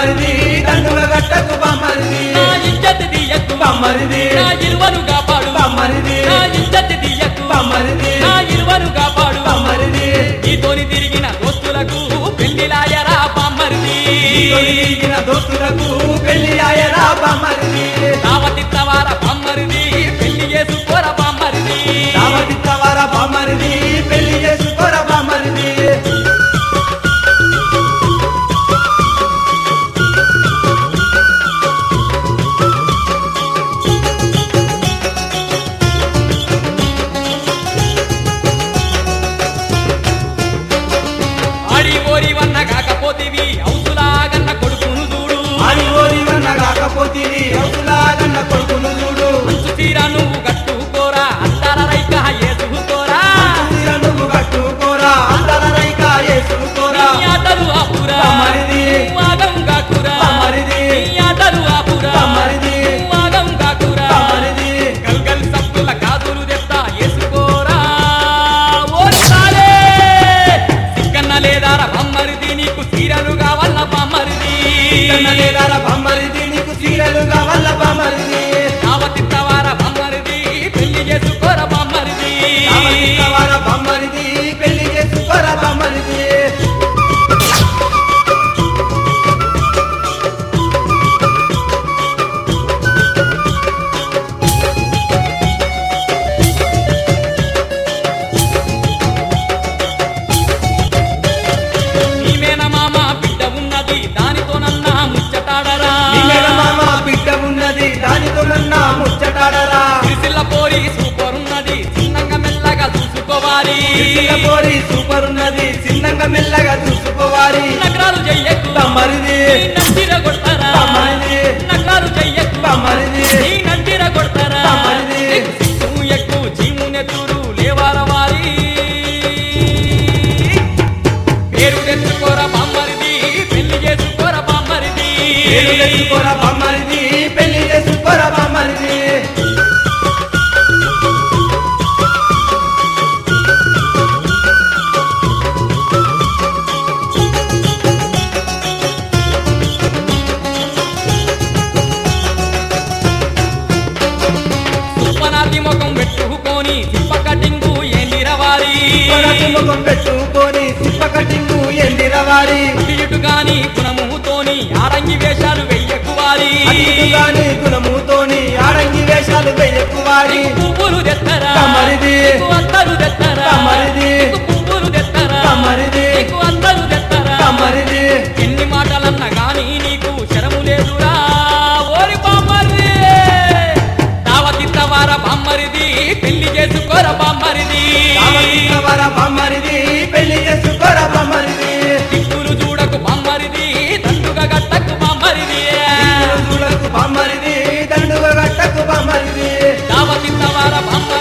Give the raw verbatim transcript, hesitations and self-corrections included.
బామ్మరిది దండుగ గట్టకు బామ్మరిది నా ఇజ్జత్ దియకు బామ్మరిది నా ఇలువను కాపాడు బామ్మరిది నా ఇజ్జత్ దియకు బామ్మరిది నా ఇలువను కాపాడు బామ్మరిది నీతోని తిరిగిన దోస్తులకు పెళ్లిలాయరా బామ్మరిది తొలిగిన దోస్తులకు పెళ్లి ఆయరా బామ్మరిది దావతిత్తవార బామ్మరిది పెళ్లి చేసుకోర బామ్మరిది దావతిత్తవార బామ్మరిది పెళ్లి చేసుకోర బామ్మరిది ఆడి ఓరి వన్న కాకపోతివి అవుతులాగన్న కొడుకును చూడు అని ఓరి వన్న కాకపోతే అవులాగన్న కొడుకును చూడు మంచు తీర నువ్వు కట్టుకోరా అంటార రైక ఏసుకోరా తీర నువ్వు కట్టుకోరా అందర రైక వేసుకోరా నీ ఆటలు ఆపురా బామ్మరిది వాగం కాకురా బామ్మరిది నీ ఆటలు ఆపురా బామ్మరిది వాగం కాకురా బామ్మరిది గల్గల్ సప్పుల కాదులు తెస్తా ఏసుకోరా ఓరి సాలే సిక్కన్న లేదారా బామ్మరిది నీకు చీరలు కావాల బామ్మరిది కన్నలేదార బామ్మరిది నీకు చీరలు కావాల బామ్మరిది కావతిత్తవార బామ్మరిది పెళ్లి చేసుకోర బామ్మరిది కావతిత్తవార బామ్మరిది పెళ్లి చేసుకోర బామ్మరిది నీ మేనమామ బిడ్డ ఉన్నది దానితోనన్నా ముచ్చటాడరా నిన్న మామ బిడ్డ ఉన్నది దానితో నన్న ముచ్చటాడరా సిరిసిల్ల పోరి సూపర్ ఉన్నది చిన్నంగా మెల్లగా చూసుకోవాలి చిన్న పోరి సూపర్ ఉన్నది చిన్నంగా మెల్లగా చూసుకోవాలి నగరాలు చెయ్యకు బామ్మరిది నీ నందిర కొడతారా బామ్మరిది నగరాలు చెయ్యకు బామ్మరిది నీ నందిర కొడతారా బామ్మరిది సిగ్గు ఎక్కు చీము నెత్తురు లేవార వారి పేరు తెచ్చుకోర బామ్మరిది పెళ్లి చేసుకోర బామ్మరిది పెళ్లి చేసుకోర బామ్మరిది పెళ్లి చేసుకోర బామ్మరిది సుప్పనాతి ముఖం పెట్టుకొని తిప్ప కటింగు ఏందిరవారి కొనకు ముఖం పెట్టుకొని సిప్ప కటింగు ఎండిరవారి అటు ఇటు గాని గుణముతోని ఆరంగి వేషాలు వెయ్యకువారి అతిగాని గుణముతోని ఆడంగి వేషాలు వెయ్యకువారి పువ్వులు తెత్తరా బామ్మరిది నీకు అత్తరు తెత్తరా బామ్మరిది నీకు పువ్వులు తెత్తరా బామ్మరిది నీకు అత్తరు తెత్తరా బామ్మరిది ఎన్ని మాటలన్నా గాని నీకు శరము లేదురా ఓరి బామ్మరిది దావతిత్తవార బామ్మరిది పెళ్లి చేసుకోర బామ్మరిది కావలసిన బామ్మరిది పెళ్లి చేసుకోర బామ్మరిది దిక్కులు చూడకు బామ్మరిది దండుగా గట్టకు బామ్మరిది చూడకు బామ్మరిది దండుగ గట్టకు బామ్మరిది దావతిత్తవార బామ్మరిది